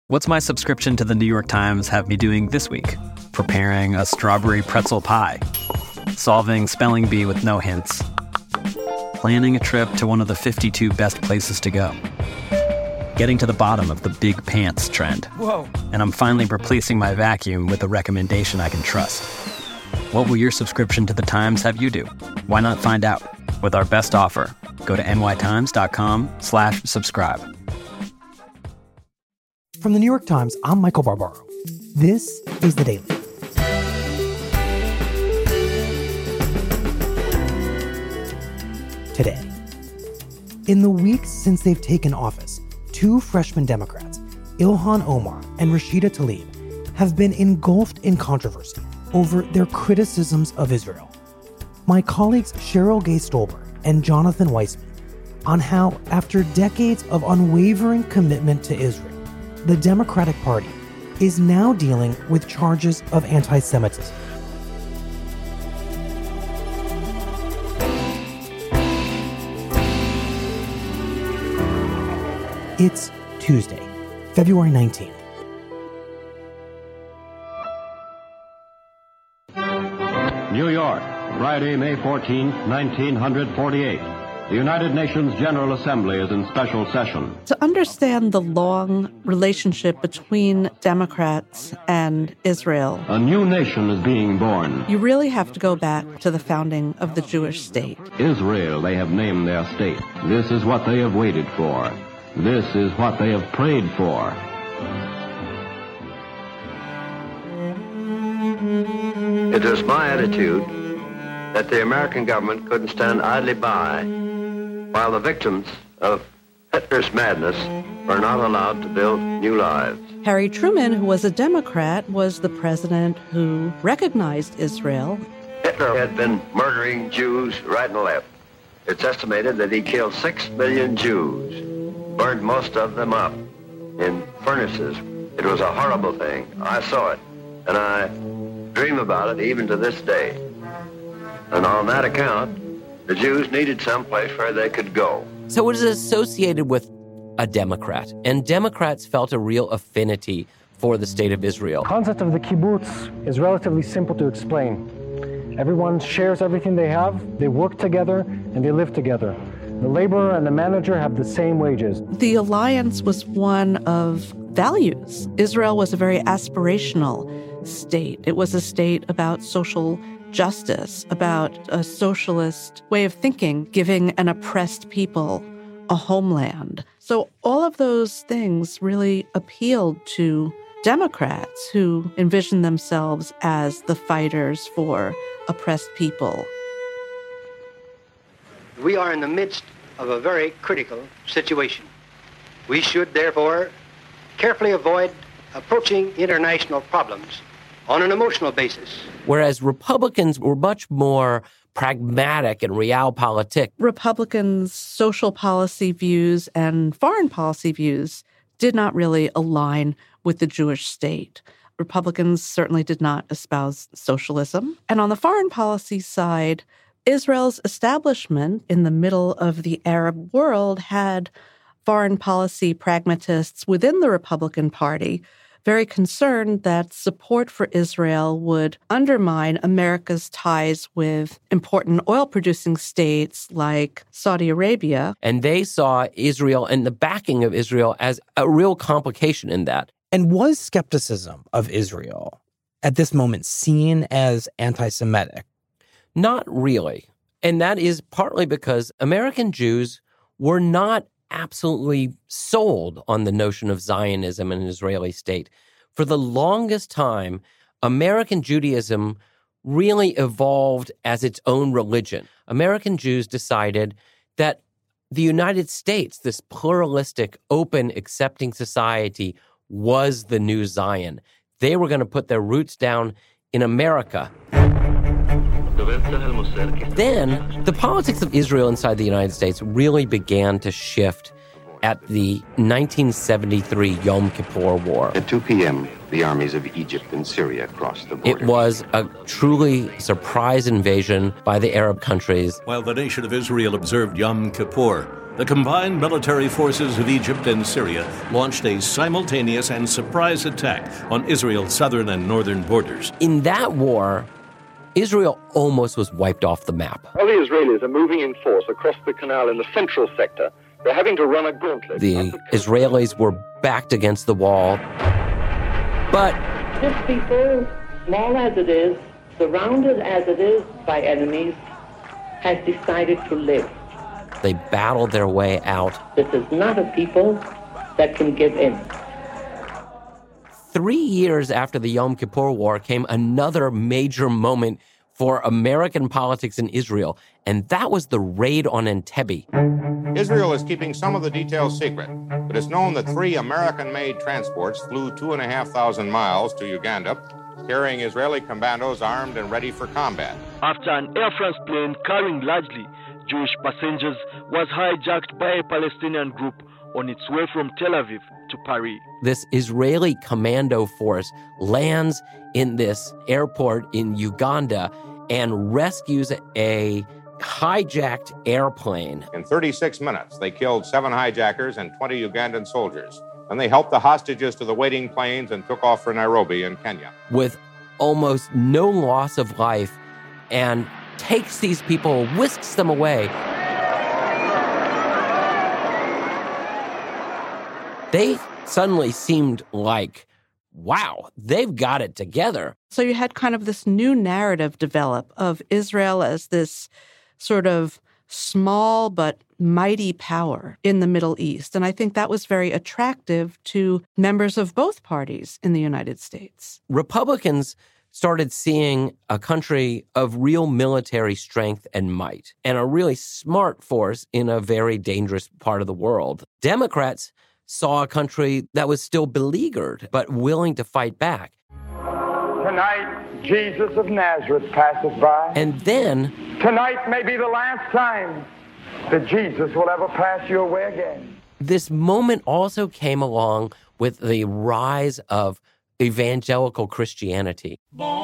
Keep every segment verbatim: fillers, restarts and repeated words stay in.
What's my subscription to the New York Times have me doing this week? Preparing a strawberry pretzel pie, solving spelling bee with no hints, planning a trip to one of the fifty-two best places to go, getting to the bottom of the big pants trend. Whoa. And I'm finally replacing my vacuum with a recommendation I can trust. What will your subscription to the Times have you do? Why not find out? With our best offer, go to nytimes.com slash subscribe. From the New York Times, I'm Michael Barbaro. This is The Daily. Today, in the weeks since they've taken office, two freshman Democrats, Ilhan Omar and Rashida Tlaib, have been engulfed in controversy over their criticisms of Israel. My colleagues Cheryl Gay Stolberg and Jonathan Weissman on how, after decades of unwavering commitment to Israel, the Democratic Party is now dealing with charges of anti-Semitism. It's Tuesday, February nineteenth. New York, Friday, May fourteenth, nineteen forty-eight. The United Nations General Assembly is in special session. To understand the long relationship between Democrats and Israel, a new nation is being born. You really have to go back to the founding of the Jewish state. Israel, they have named their state. This is what they have waited for. This is what they have prayed for. It is my attitude that the American government couldn't stand idly by while the victims of Hitler's madness were not allowed to build new lives. Harry Truman, who was a Democrat, was the president who recognized Israel. Hitler had been murdering Jews right and left. It's estimated that he killed six million Jews, burned most of them up in furnaces. It was a horrible thing. I saw it, and I dream about it even to this day. And on that account, the Jews needed some place where they could go. So it is associated with a Democrat, and Democrats felt a real affinity for the state of Israel. The concept of the kibbutz is relatively simple to explain. Everyone shares everything they have, they work together, and they live together. The laborer and the manager have the same wages. The alliance was one of values. Israel was a very aspirational state. It was a state about social justice, about a socialist way of thinking, giving an oppressed people a homeland. So all of those things really appealed to Democrats who envisioned themselves as the fighters for oppressed people. We are in the midst of a very critical situation. We should, therefore, carefully avoid approaching international problems on an emotional basis. Whereas Republicans were much more pragmatic and realpolitik. Republicans' social policy views and foreign policy views did not really align with the Jewish state. Republicans certainly did not espouse socialism. And on the foreign policy side, Israel's establishment in the middle of the Arab world had foreign policy pragmatists within the Republican Party very concerned that support for Israel would undermine America's ties with important oil-producing states like Saudi Arabia. And they saw Israel and the backing of Israel as a real complication in that. And was skepticism of Israel at this moment seen as anti-Semitic? Not really. And that is partly because American Jews were not absolutely sold on the notion of Zionism and an Israeli state. For the longest time, American Judaism really evolved as its own religion. American Jews decided that the United States, this pluralistic, open, accepting society, was the new Zion. They were going to put their roots down in America. Then, the politics of Israel inside the United States really began to shift at the nineteen seventy-three Yom Kippur War. At two p.m., the armies of Egypt and Syria crossed the border. It was a truly surprise invasion by the Arab countries. While the nation of Israel observed Yom Kippur, the combined military forces of Egypt and Syria launched a simultaneous and surprise attack on Israel's southern and northern borders. In that war, Israel almost was wiped off the map. While the Israelis are moving in force across the canal in the central sector, they're having to run a gauntlet. The Israelis were backed against the wall. But this people, small as it is, surrounded as it is by enemies, has decided to live. They battled their way out. This is not a people that can give in. Three years after the Yom Kippur War came another major moment for American politics in Israel, and that was the raid on Entebbe. Israel is keeping some of the details secret, but it's known that three American-made transports flew two and a half thousand miles to Uganda, carrying Israeli commandos armed and ready for combat. After an Air France plane carrying largely Jewish passengers was hijacked by a Palestinian group on its way from Tel Aviv to Paris. This Israeli commando force lands in this airport in Uganda and rescues a hijacked airplane. In thirty-six minutes, they killed seven hijackers and twenty Ugandan soldiers. And they helped the hostages to the waiting planes and took off for Nairobi in Kenya. With almost no loss of life, and takes these people, whisks them away. They suddenly seemed like, wow, they've got it together. So you had kind of this new narrative develop of Israel as this sort of small but mighty power in the Middle East. And I think that was very attractive to members of both parties in the United States. Republicans started seeing a country of real military strength and might, and a really smart force in a very dangerous part of the world. Democrats saw a country that was still beleaguered, but willing to fight back. Tonight, Jesus of Nazareth passes by. And then, tonight may be the last time that Jesus will ever pass your way again. This moment also came along with the rise of evangelical Christianity.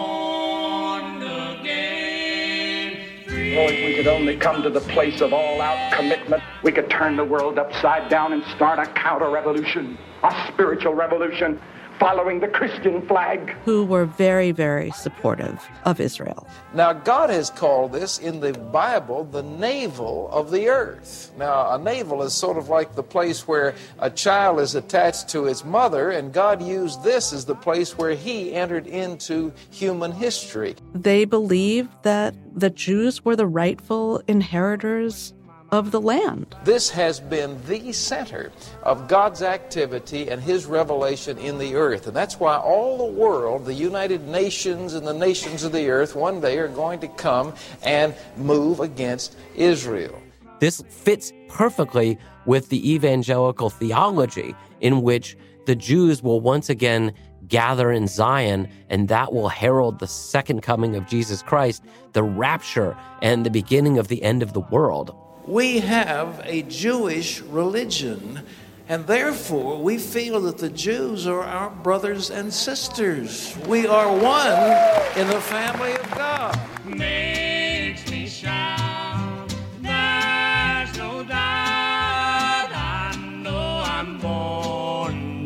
Born again, free. Oh, if we could only come to the place of all-out commitment, we could turn the world upside down and start a counter-revolution, a spiritual revolution, following the Christian flag. Who were very, very supportive of Israel. Now, God has called this in the Bible the navel of the earth. Now, a navel is sort of like the place where a child is attached to its mother, and God used this as the place where he entered into human history. They believed that the Jews were the rightful inheritors of the land. This has been the center of God's activity and his revelation in the earth. And that's why all the world, the United Nations and the nations of the earth, one day are going to come and move against Israel. This fits perfectly with the evangelical theology in which the Jews will once again gather in Zion, and that will herald the second coming of Jesus Christ, the rapture, and the beginning of the end of the world. We have a Jewish religion, and therefore we feel that the Jews are our brothers and sisters. We are one in the family of God. Makes me shout, there's no doubt, I know I'm born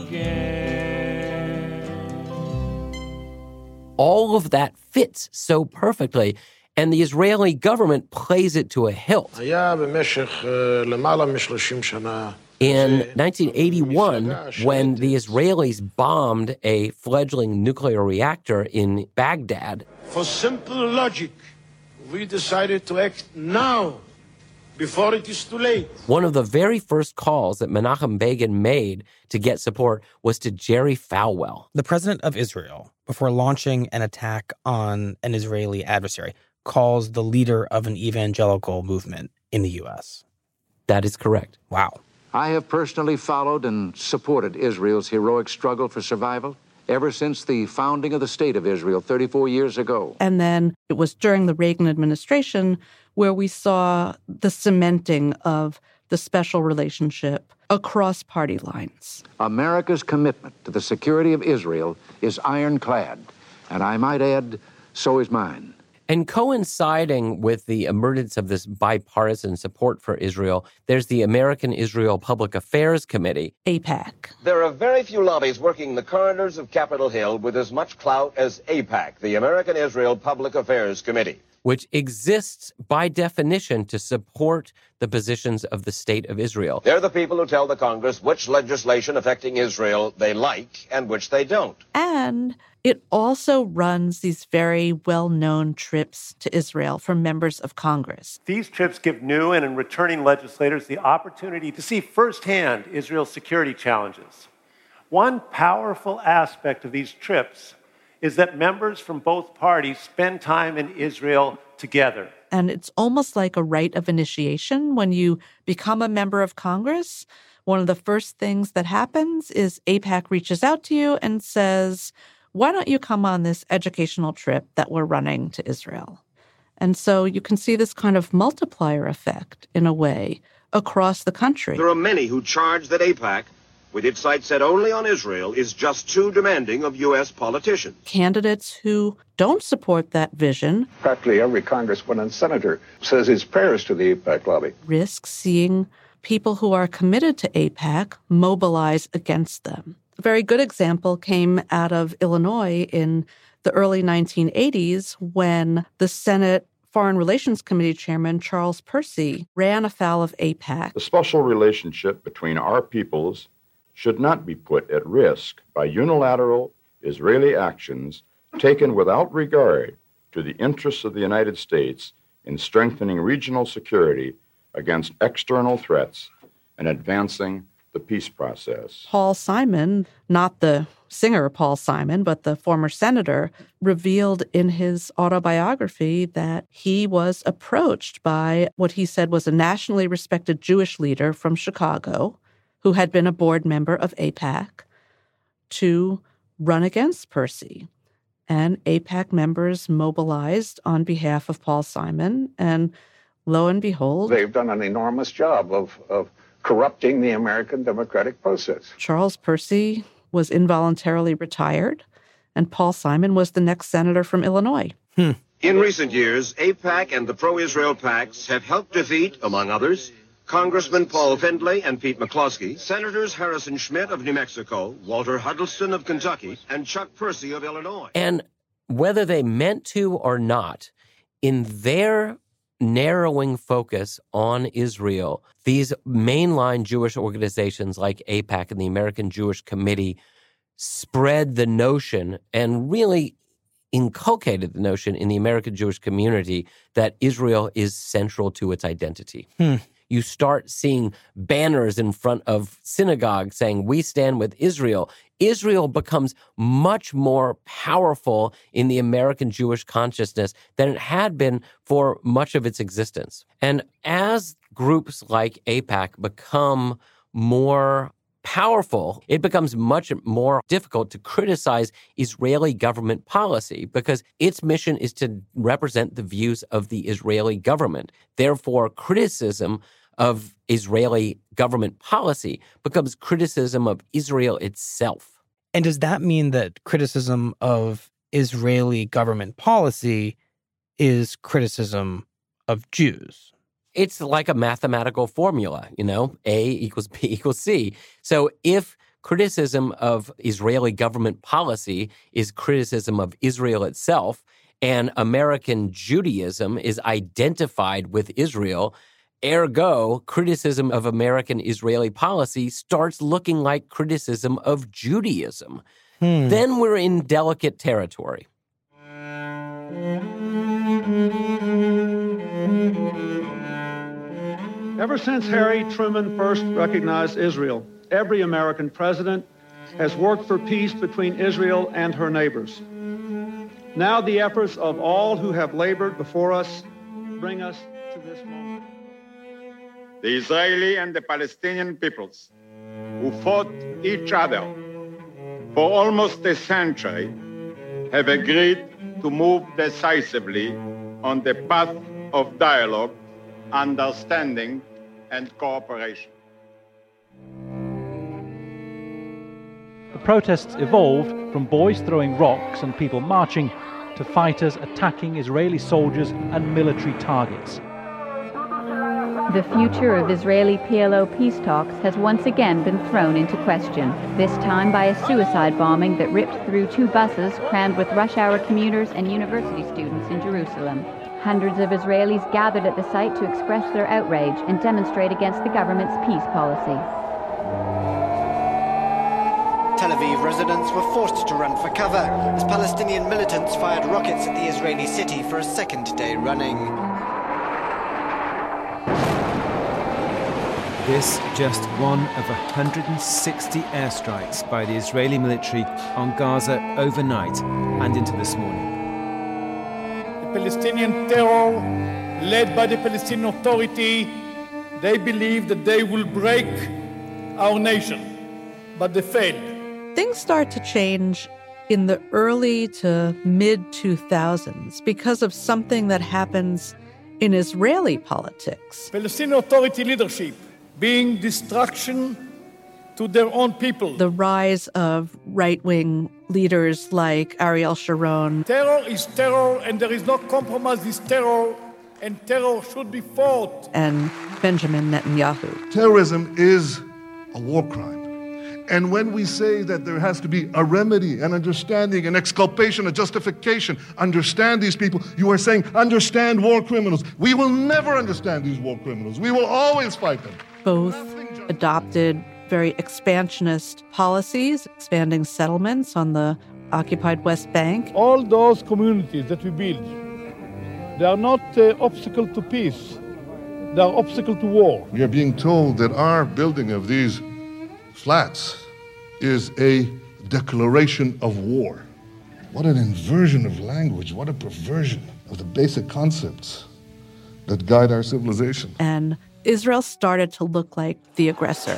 again. All of that fits so perfectly. And the Israeli government plays it to a hilt. In nineteen eighty-one, when the Israelis bombed a fledgling nuclear reactor in Baghdad, for simple logic, we decided to act now, before it is too late. One of the very first calls that Menachem Begin made to get support was to Jerry Falwell, the president of Israel, before launching an attack on an Israeli adversary, calls the leader of an evangelical movement in the U S. That is correct. Wow. I have personally followed and supported Israel's heroic struggle for survival ever since the founding of the State of Israel thirty-four years ago. And then it was during the Reagan administration where we saw the cementing of the special relationship across party lines. America's commitment to the security of Israel is ironclad, and I might add, so is mine. And coinciding with the emergence of this bipartisan support for Israel, there's the American Israel Public Affairs Committee. AIPAC. There are very few lobbies working the corridors of Capitol Hill with as much clout as AIPAC, the American Israel Public Affairs Committee, which exists by definition to support the positions of the State of Israel. They're the people who tell the Congress which legislation affecting Israel they like and which they don't. And it also runs these very well-known trips to Israel for members of Congress. These trips give new and returning legislators the opportunity to see firsthand Israel's security challenges. One powerful aspect of these trips is that members from both parties spend time in Israel together. And it's almost like a rite of initiation. When you become a member of Congress, one of the first things that happens is AIPAC reaches out to you and says, why don't you come on this educational trip that we're running to Israel? And so you can see this kind of multiplier effect, in a way, across the country. There are many who charge that AIPAC, with its sights set only on Israel, is just too demanding of U S politicians. Candidates who don't support that vision practically every congressman and senator says his prayers to the AIPAC lobby. Risk seeing people who are committed to AIPAC mobilize against them. A very good example came out of Illinois in the early nineteen eighties when the Senate Foreign Relations Committee Chairman Charles Percy ran afoul of AIPAC. The special relationship between our peoples should not be put at risk by unilateral Israeli actions taken without regard to the interests of the United States in strengthening regional security against external threats and advancing the peace process. Paul Simon, not the singer Paul Simon, but the former senator, revealed in his autobiography that he was approached by what he said was a nationally respected Jewish leader from Chicago who had been a board member of AIPAC, to run against Percy. And AIPAC members mobilized on behalf of Paul Simon, and lo and behold, they've done an enormous job of, of corrupting the American democratic process. Charles Percy was involuntarily retired, and Paul Simon was the next senator from Illinois. Hmm. In recent years, AIPAC and the pro-Israel PACs have helped defeat, among others, Congressman Paul Findlay and Pete McCloskey, Senators Harrison Schmitt of New Mexico, Walter Huddleston of Kentucky, and Chuck Percy of Illinois. And whether they meant to or not, in their narrowing focus on Israel, these mainline Jewish organizations like AIPAC and the American Jewish Committee spread the notion and really inculcated the notion in the American Jewish community that Israel is central to its identity. Hmm. You start seeing banners in front of synagogues saying, we stand with Israel. Israel becomes much more powerful in the American Jewish consciousness than it had been for much of its existence. And as groups like AIPAC become more powerful, it becomes much more difficult to criticize Israeli government policy because its mission is to represent the views of the Israeli government. Therefore, criticism of Israeli government policy becomes criticism of Israel itself. And does that mean that criticism of Israeli government policy is criticism of Jews? It's like a mathematical formula, you know, A equals B equals C. So if criticism of Israeli government policy is criticism of Israel itself, and American Judaism is identified with Israel, ergo, criticism of American Israeli policy starts looking like criticism of Judaism. Hmm. Then we're in delicate territory. Ever since Harry Truman first recognized Israel, every American president has worked for peace between Israel and her neighbors. Now the efforts of all who have labored before us bring us to this moment. The Israeli and the Palestinian peoples, who fought each other for almost a century, have agreed to move decisively on the path of dialogue, understanding, and cooperation. The protests evolved from boys throwing rocks and people marching to to fighters attacking Israeli soldiers and military targets. The future of Israeli P L O peace talks has once again been thrown into question, this time by a suicide bombing that ripped through two buses crammed with rush-hour commuters and university students in Jerusalem. Hundreds of Israelis gathered at the site to express their outrage and demonstrate against the government's peace policy. Tel Aviv residents were forced to run for cover as Palestinian militants fired rockets at the Israeli city for a second day running. This just one of one hundred sixty airstrikes by the Israeli military on Gaza overnight and into this morning. The Palestinian terror, led by the Palestinian Authority, they believe that they will break our nation, but they failed. Things start to change in the early to mid two thousands because of something that happens in Israeli politics. Palestinian Authority leadership being destruction to their own people. The rise of right-wing leaders like Ariel Sharon. Terror is terror, and there is no compromise with terror, and terror should be fought. And Benjamin Netanyahu. Terrorism is a war crime. And when we say that there has to be a remedy, an understanding, an exculpation, a justification, understand these people, you are saying understand war criminals. We will never understand these war criminals. We will always fight them. Both adopted very expansionist policies, expanding settlements on the occupied West Bank. All those communities that we build, they are not uh, obstacle to peace. They are obstacle to war. We are being told that our building of these flats is a declaration of war. What an inversion of language, what a perversion of the basic concepts that guide our civilization. And Israel started to look like the aggressor.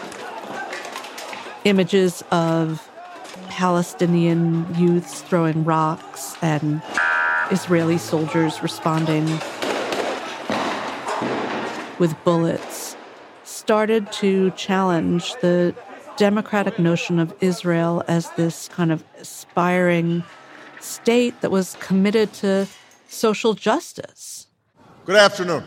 Images of Palestinian youths throwing rocks and Israeli soldiers responding with bullets started to challenge the democratic notion of Israel as this kind of aspiring state that was committed to social justice. Good afternoon.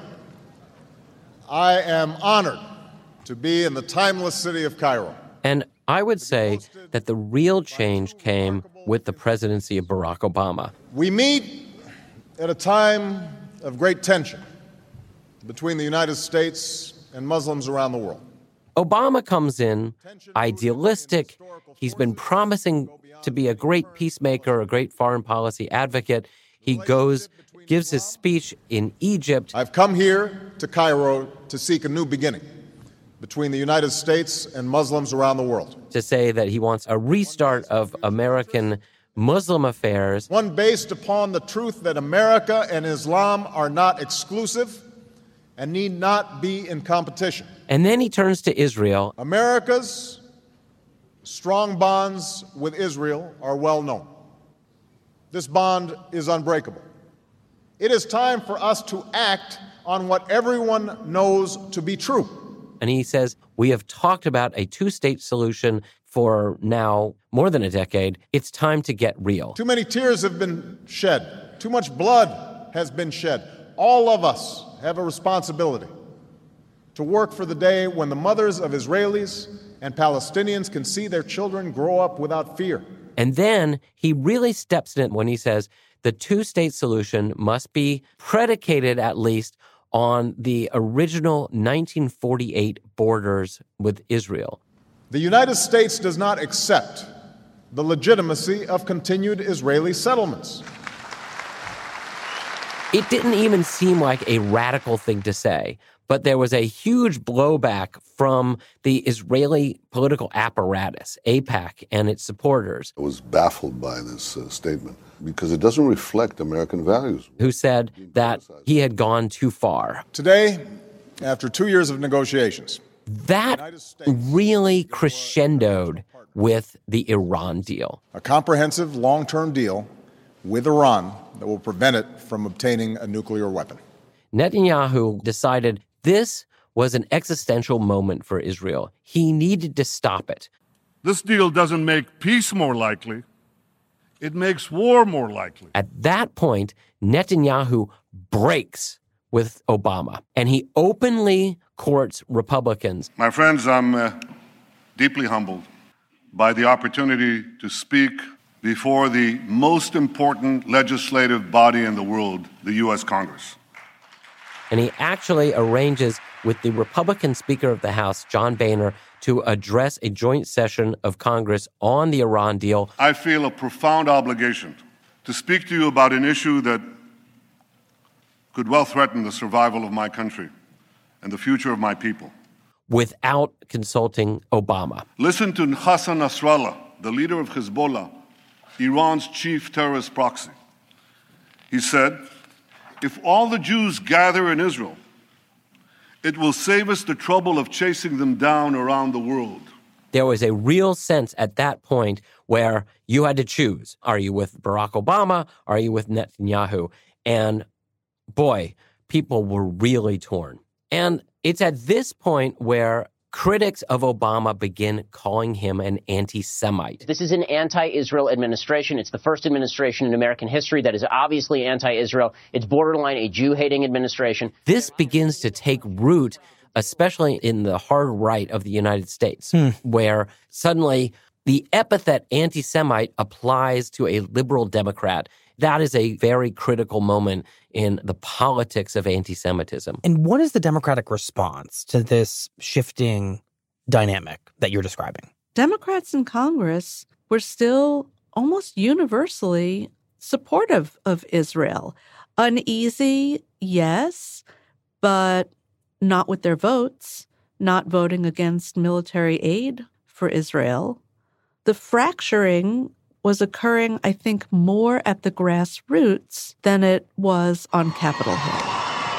I am honored to be in the timeless city of Cairo. And I would say that the real change came with the presidency of Barack Obama. We meet at a time of great tension between the United States and Muslims around the world. Obama comes in idealistic. He's been promising to be a great peacemaker, a great foreign policy advocate. He goes, gives his speech in Egypt. I've come here to Cairo to seek a new beginning between the United States and Muslims around the world. To say that he wants a restart of American Muslim affairs. One based upon the truth that America and Islam are not exclusive and need not be in competition. And then he turns to Israel. America's strong bonds with Israel are well known. This bond is unbreakable. It is time for us to act on what everyone knows to be true. And he says, we have talked about a two-state solution for now more than a decade. It's time to get real. Too many tears have been shed. Too much blood has been shed. All of us have a responsibility to work for the day when the mothers of Israelis and Palestinians can see their children grow up without fear. And then he really steps in when he says the two-state solution must be predicated at least on the original nineteen forty-eight borders with Israel. The United States does not accept the legitimacy of continued Israeli settlements. It didn't even seem like a radical thing to say, but there was a huge blowback from the Israeli political apparatus, AIPAC, and its supporters. I was baffled by this uh, statement because it doesn't reflect American values. Who said that he had gone too far. Today, after two years of negotiations, that really crescendoed with the Iran deal. A comprehensive long-term deal with Iran that will prevent it from obtaining a nuclear weapon. Netanyahu decided this was an existential moment for Israel. He needed to stop it. This deal doesn't make peace more likely. It makes war more likely. At that point, Netanyahu breaks with Obama, and he openly courts Republicans. My friends, I'm uh, deeply humbled by the opportunity to speak before the most important legislative body in the world, the U S Congress. And he actually arranges with the Republican Speaker of the House, John Boehner, to address a joint session of Congress on the Iran deal. I feel a profound obligation to speak to you about an issue that could well threaten the survival of my country and the future of my people. Without consulting Obama. Listen to Hassan Nasrallah, the leader of Hezbollah, Iran's chief terrorist proxy. He said, if all the Jews gather in Israel, it will save us the trouble of chasing them down around the world. There was a real sense at that point where you had to choose. Are you with Barack Obama? Are you with Netanyahu? And boy, people were really torn. And it's at this point where critics of Obama begin calling him an anti-Semite. This is an anti-Israel administration. It's the first administration in American history that is obviously anti-Israel. It's borderline a Jew-hating administration. This begins to take root, especially in the hard right of the United States, Hmm. where suddenly the epithet anti-Semite applies to a liberal Democrat. That is a very critical moment in the politics of anti-Semitism. And what is the Democratic response to this shifting dynamic that you're describing? Democrats in Congress were still almost universally supportive of Israel. Uneasy, yes, but not with their votes, not voting against military aid for Israel. The fracturing was occurring, I think, more at the grassroots than it was on Capitol Hill.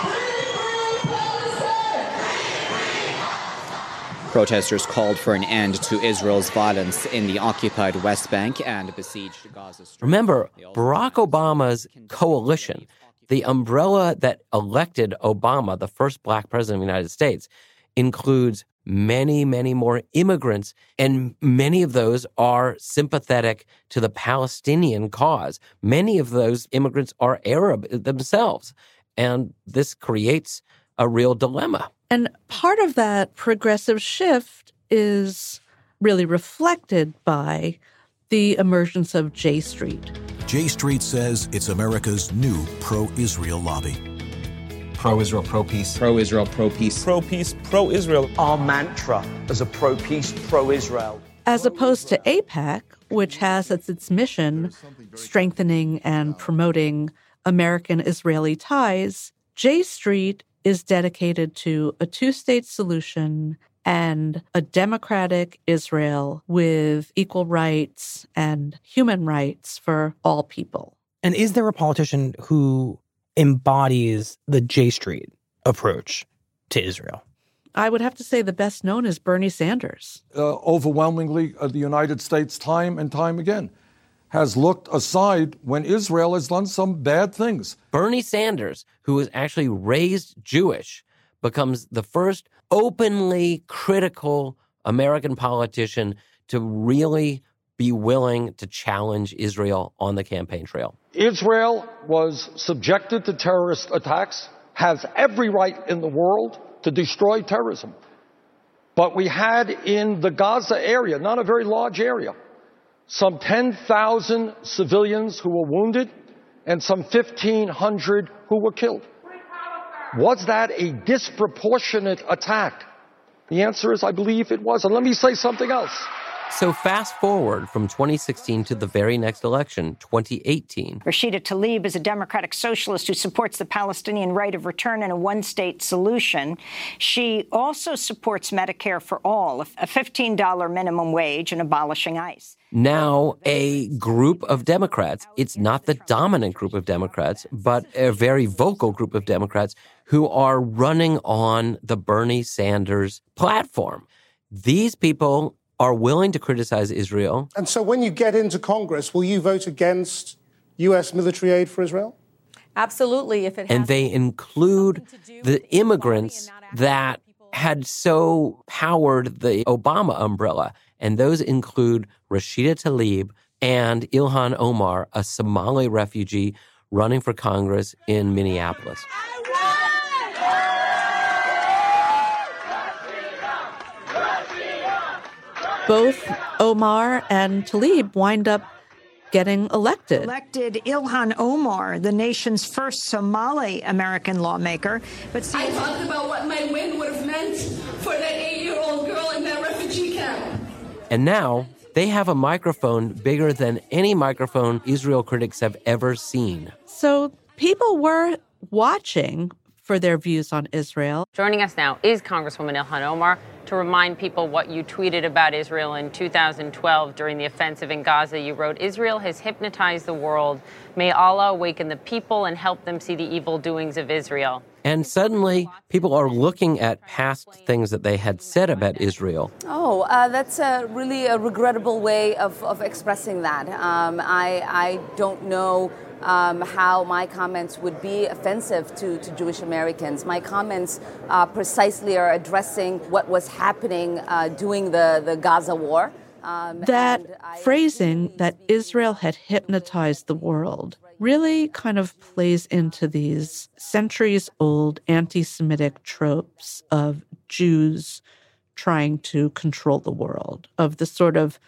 Protesters called for an end to Israel's violence in the occupied West Bank and besieged Gaza Strip. Remember, Barack Obama's coalition, the umbrella that elected Obama, the first black president of the United States, includes many, many more immigrants, and many of those are sympathetic to the Palestinian cause. Many of those immigrants are Arab themselves, and this creates a real dilemma. And part of that progressive shift is really reflected by the emergence of J Street. J Street says it's America's new pro-Israel lobby. Pro-Israel, pro-peace. Pro-Israel, pro-peace. Pro-peace, pro-Israel. Our mantra as a pro-peace, pro-Israel. As opposed to AIPAC, which has as its mission strengthening and promoting American-Israeli ties, J Street is dedicated to a two-state solution and a democratic Israel with equal rights and human rights for all people. And is there a politician who embodies the J Street approach to Israel? I would have to say the best known is Bernie Sanders. Uh, overwhelmingly, uh, the United States, time and time again, has looked aside when Israel has done some bad things. Bernie Sanders, who was actually raised Jewish, becomes the first openly critical American politician to really be willing to challenge Israel on the campaign trail. Israel was subjected to terrorist attacks, has every right in the world to destroy terrorism. But we had in the Gaza area, not a very large area, some ten thousand civilians who were wounded and some fifteen hundred who were killed. Was that a disproportionate attack? The answer is, I believe it was. And let me say something else. So fast forward from twenty sixteen to the very next election, twenty eighteen. Rashida Tlaib is a democratic socialist who supports the Palestinian right of return and a one-state solution. She also supports Medicare for all, a fifteen dollars minimum wage, and abolishing ICE. Now, a group of Democrats, it's not the dominant group of Democrats, but a very vocal group of Democrats who are running on the Bernie Sanders platform. These people are willing to criticize Israel. And so when you get into Congress, will you vote against U S military aid for Israel? Absolutely. If it has and they include the immigrants that had so powered the Obama umbrella. And those include Rashida Tlaib, and Ilhan Omar, a Somali refugee running for Congress in Minneapolis. Both Omar and Tlaib wind up getting elected. Elected Ilhan Omar, the nation's first Somali American lawmaker. But see, I talked about what my win would have meant for that eight-year-old girl in that refugee camp. And now they have a microphone bigger than any microphone Israel critics have ever seen. So people were watching for their views on Israel. Joining us now is Congresswoman Ilhan Omar to remind people what you tweeted about Israel in two thousand twelve during the offensive in Gaza. You wrote, "Israel has hypnotized the world. May Allah awaken the people and help them see the evil doings of Israel." And suddenly, people are looking at past things that they had said about Israel. Oh, uh, that's a really a regrettable way of, of expressing that. Um, I, I don't know um, how my comments would be offensive to, to Jewish Americans. My comments uh, precisely are addressing what was happening uh, during the, the Gaza war. Um, that phrasing that Israel had hypnotized the world really kind of plays into these centuries-old anti-Semitic tropes of Jews trying to control the world, of the sort of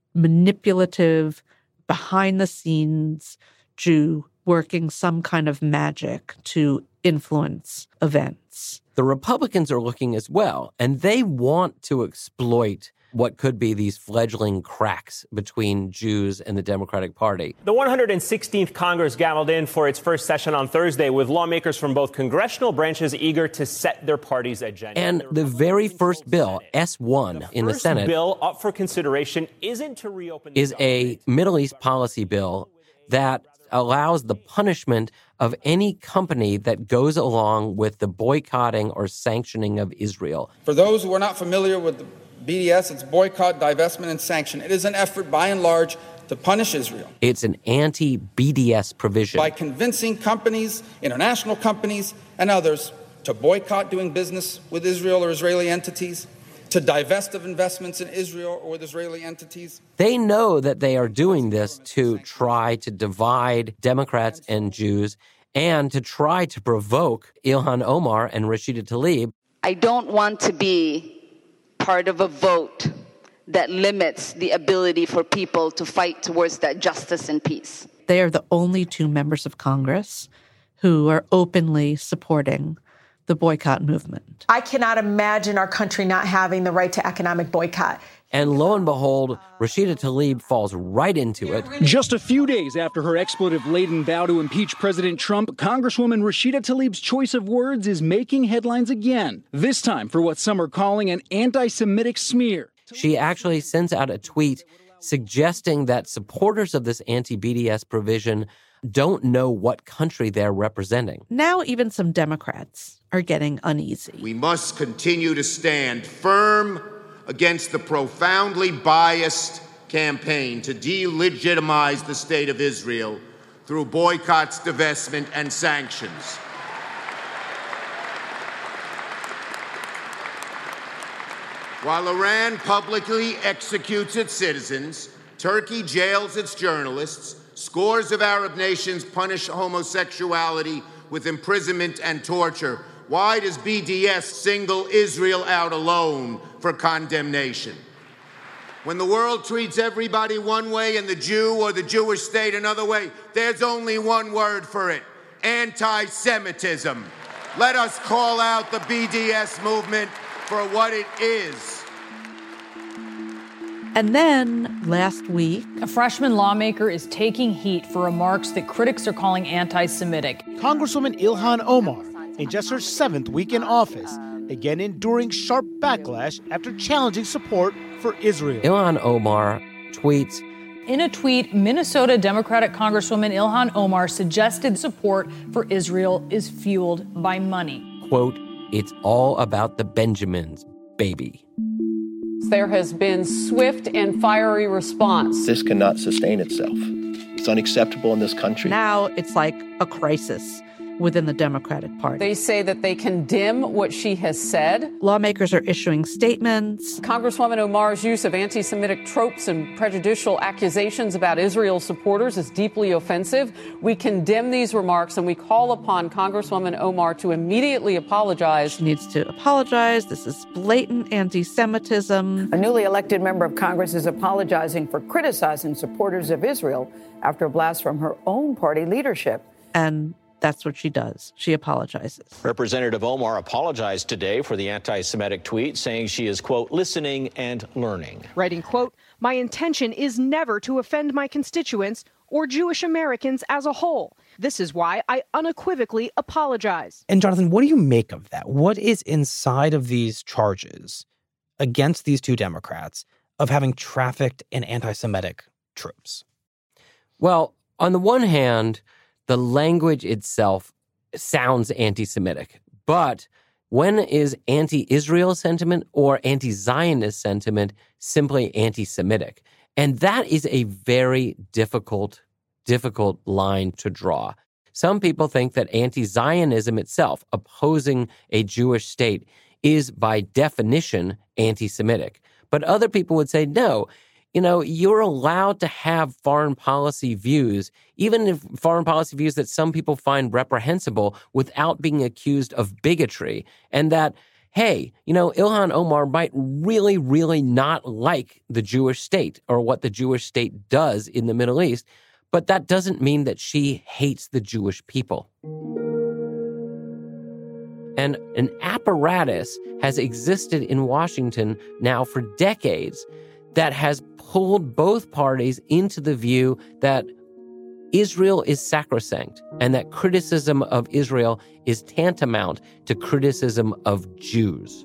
manipulative, behind-the-scenes Jew working some kind of magic to influence events. The Republicans are looking as well, and they want to exploit what could be these fledgling cracks between Jews and the Democratic Party. The one hundred sixteenth Congress gaveled in for its first session on Thursday with lawmakers from both congressional branches eager to set their party's agenda. And the very first bill, S one, in the Senate, bill up for consideration isn't to reopen is a Middle East policy bill that allows the punishment of any company that goes along with the boycotting or sanctioning of Israel. For those who are not familiar with the B D S, it's boycott, divestment, and sanction. It is an effort, by and large, to punish Israel. It's an anti-B D S provision. By convincing companies, international companies, and others to boycott doing business with Israel or Israeli entities, to divest of investments in Israel or with Israeli entities. They know that they are doing this to try to divide Democrats and Jews and to try to provoke Ilhan Omar and Rashida Tlaib. I don't want to be part of a vote that limits the ability for people to fight towards that justice and peace. They are the only two members of Congress who are openly supporting the boycott movement. I cannot imagine our country not having the right to economic boycott. And lo and behold, Rashida Tlaib falls right into it. Just a few days after her expletive-laden vow to impeach President Trump, Congresswoman Rashida Tlaib's choice of words is making headlines again, this time for what some are calling an anti-Semitic smear. She actually sends out a tweet suggesting that supporters of this anti-B D S provision don't know what country they're representing. Now even some Democrats are getting uneasy. We must continue to stand firm against the profoundly biased campaign to delegitimize the state of Israel through boycotts, divestment, and sanctions. While Iran publicly executes its citizens, Turkey jails its journalists, scores of Arab nations punish homosexuality with imprisonment and torture, why does B D S single Israel out alone for condemnation? When the world treats everybody one way and the Jew or the Jewish state another way, there's only one word for it: anti-Semitism. Let us call out the B D S movement for what it is. And then, last week, a freshman lawmaker is taking heat for remarks that critics are calling anti-Semitic. Congresswoman Ilhan Omar, in just her seventh week in office, again enduring sharp backlash after challenging support for Israel. Ilhan Omar tweets, in a tweet, Minnesota Democratic Congresswoman Ilhan Omar suggested support for Israel is fueled by money. Quote, "It's all about the Benjamins, baby." There has been swift and fiery response. This cannot sustain itself. It's unacceptable in this country. Now it's like a crisis within the Democratic Party. They say that they condemn what she has said. Lawmakers are issuing statements. Congresswoman Omar's use of anti-Semitic tropes and prejudicial accusations about Israel supporters is deeply offensive. We condemn these remarks and we call upon Congresswoman Omar to immediately apologize. She needs to apologize. This is blatant anti-Semitism. A newly elected member of Congress is apologizing for criticizing supporters of Israel after a blast from her own party leadership. And that's what she does. She apologizes. Representative Omar apologized today for the anti-Semitic tweet, saying she is, quote, listening and learning. Writing, quote, my intention is never to offend my constituents or Jewish Americans as a whole. This is why I unequivocally apologize. And Jonathan, what do you make of that? What is inside of these charges against these two Democrats of having trafficked in anti-Semitic troops? Well, on the one hand, the language itself sounds anti-Semitic, but when is anti-Israel sentiment or anti-Zionist sentiment simply anti-Semitic? And that is a very difficult, difficult line to draw. Some people think that anti-Zionism itself, opposing a Jewish state, is by definition anti-Semitic. But other people would say, no, you know, you're allowed to have foreign policy views, even if foreign policy views that some people find reprehensible, without being accused of bigotry. And that, hey, you know, Ilhan Omar might really, really not like the Jewish state or what the Jewish state does in the Middle East, but that doesn't mean that she hates the Jewish people. And an apparatus has existed in Washington now for decades that has pulled both parties into the view that Israel is sacrosanct and that criticism of Israel is tantamount to criticism of Jews.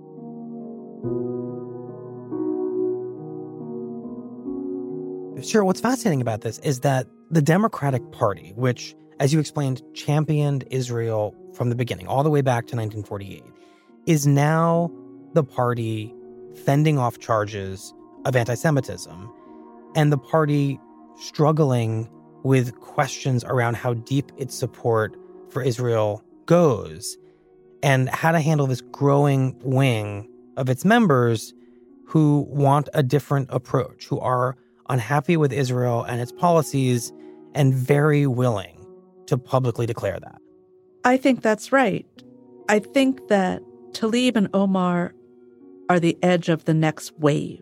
Sure, what's fascinating about this is that the Democratic Party, which, as you explained, championed Israel from the beginning, all the way back to nineteen forty-eight, is now the party fending off charges of anti-Semitism, and the party struggling with questions around how deep its support for Israel goes and how to handle this growing wing of its members who want a different approach, who are unhappy with Israel and its policies and very willing to publicly declare that. I think that's right. I think that Tlaib and Omar are the edge of the next wave.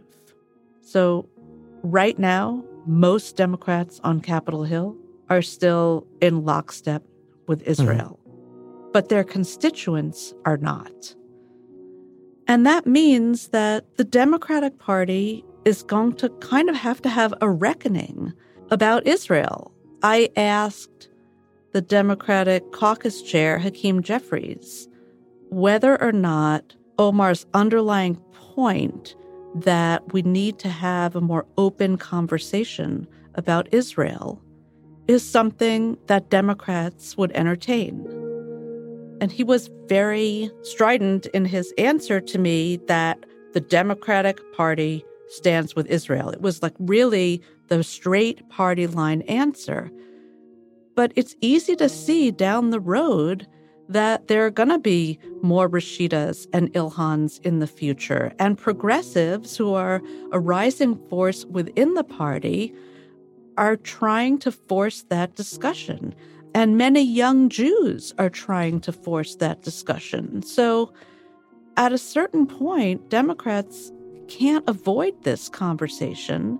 So right now, most Democrats on Capitol Hill are still in lockstep with Israel, mm-hmm. but their constituents are not. And that means that the Democratic Party is going to kind of have to have a reckoning about Israel. I asked the Democratic caucus chair, Hakeem Jeffries, whether or not Omar's underlying point that we need to have a more open conversation about Israel is something that Democrats would entertain. And he was very strident in his answer to me that the Democratic Party stands with Israel. It was like really the straight party line answer. But it's easy to see down the road that there are going to be more Rashidas and Ilhans in the future. And progressives, who are a rising force within the party, are trying to force that discussion. And many young Jews are trying to force that discussion. So at a certain point, Democrats can't avoid this conversation.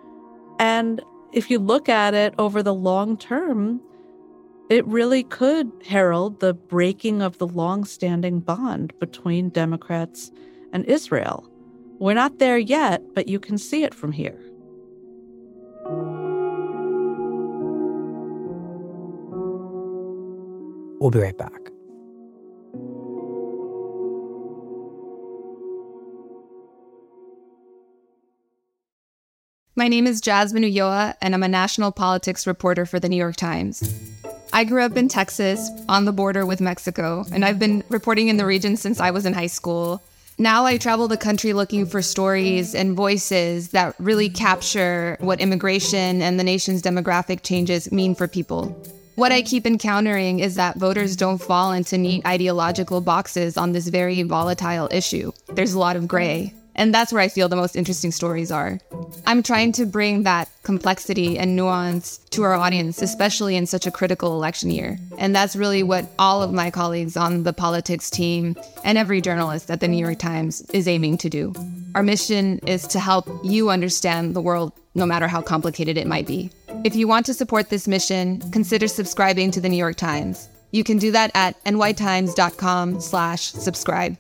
And if you look at it over the long term, it really could herald the breaking of the long-standing bond between Democrats and Israel. We're not there yet, but you can see it from here. We'll be right back. My name is Jasmine Ulloa, and I'm a national politics reporter for The New York Times. I grew up in Texas, on the border with Mexico, and I've been reporting in the region since I was in high school. Now I travel the country looking for stories and voices that really capture what immigration and the nation's demographic changes mean for people. What I keep encountering is that voters don't fall into neat ideological boxes on this very volatile issue. There's a lot of gray. And that's where I feel the most interesting stories are. I'm trying to bring that complexity and nuance to our audience, especially in such a critical election year. And that's really what all of my colleagues on the politics team and every journalist at the New York Times is aiming to do. Our mission is to help you understand the world, no matter how complicated it might be. If you want to support this mission, consider subscribing to the New York Times. You can do that at nytimes.com slash subscribe.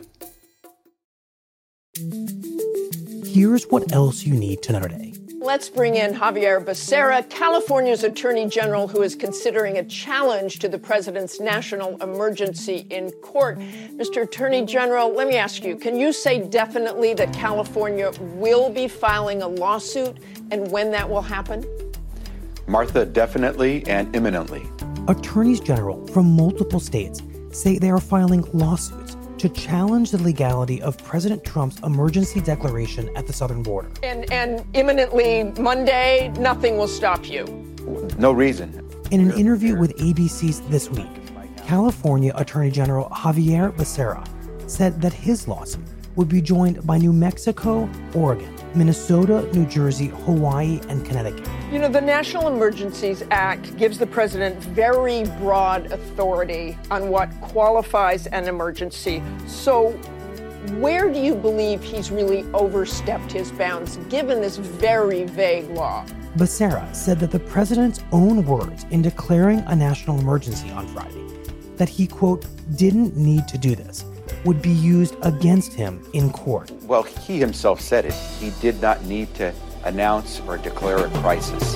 Here's what else you need to know today. Let's bring in Javier Becerra, California's Attorney General, who is considering a challenge to the president's national emergency in court. Mister Attorney General, let me ask you, can you say definitely that California will be filing a lawsuit and when that will happen? Martha, definitely and imminently. Attorneys general from multiple states say they are filing lawsuits to challenge the legality of President Trump's emergency declaration at the southern border. And, and imminently Monday, nothing will stop you. No reason. In an interview with A B C's This Week, California Attorney General Javier Becerra said that his lawsuit would be joined by New Mexico, Oregon, Minnesota, New Jersey, Hawaii, and Connecticut. You know, the National Emergencies Act gives the president very broad authority on what qualifies an emergency. So where do you believe he's really overstepped his bounds, given this very vague law? Becerra said that the president's own words in declaring a national emergency on Friday, that he, quote, didn't need to do this, would be used against him in court. Well, he himself said it. He did not need to announce or declare a crisis.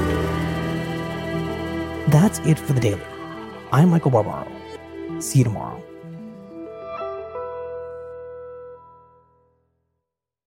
That's it for The Daily. I'm Michael Barbaro. See you tomorrow.